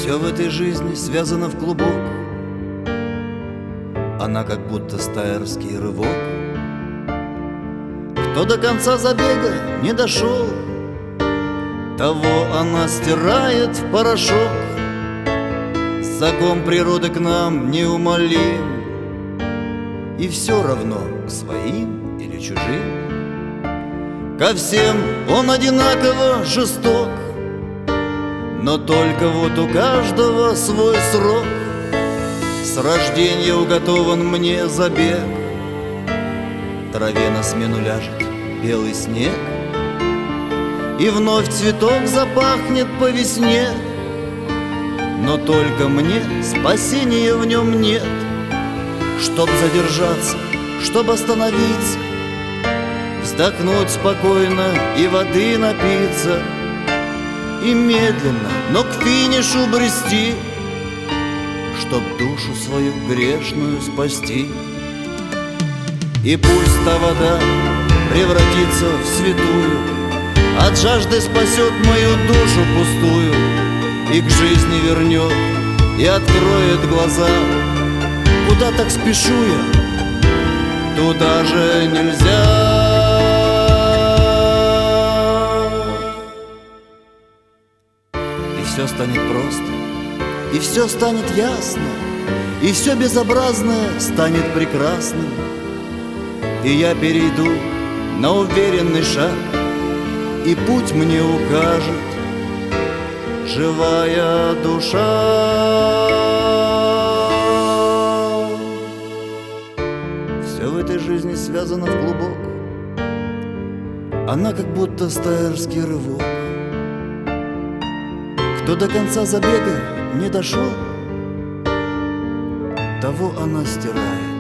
Все в этой жизни связано в клубок. Она как будто стайерский рывок. Кто до конца забега не дошел, того она стирает в порошок. Закон природы к нам неумолим, и все равно к своим или чужим. Ко всем он одинаково жесток, но только вот у каждого свой срок. С рождения уготован мне забег, траве на смену ляжет белый снег, и вновь цветок запахнет по весне. Но только мне спасения в нем нет. Чтоб задержаться, чтоб остановиться, вздохнуть спокойно и воды напиться, и медленно, но к финишу брести, чтоб душу свою грешную спасти. И пусть та вода превратится в святую, от жажды спасет мою душу пустую, и к жизни вернет, и откроет глаза. Куда так спешу я, туда же нельзя. И все станет просто, и все станет ясно, и все безобразное станет прекрасным. И я перейду на уверенный шаг, и путь мне укажет живая душа. Все в этой жизни связано в клубок. Она как будто стайерский рывок. Кто до конца забега не дошел, того она стирает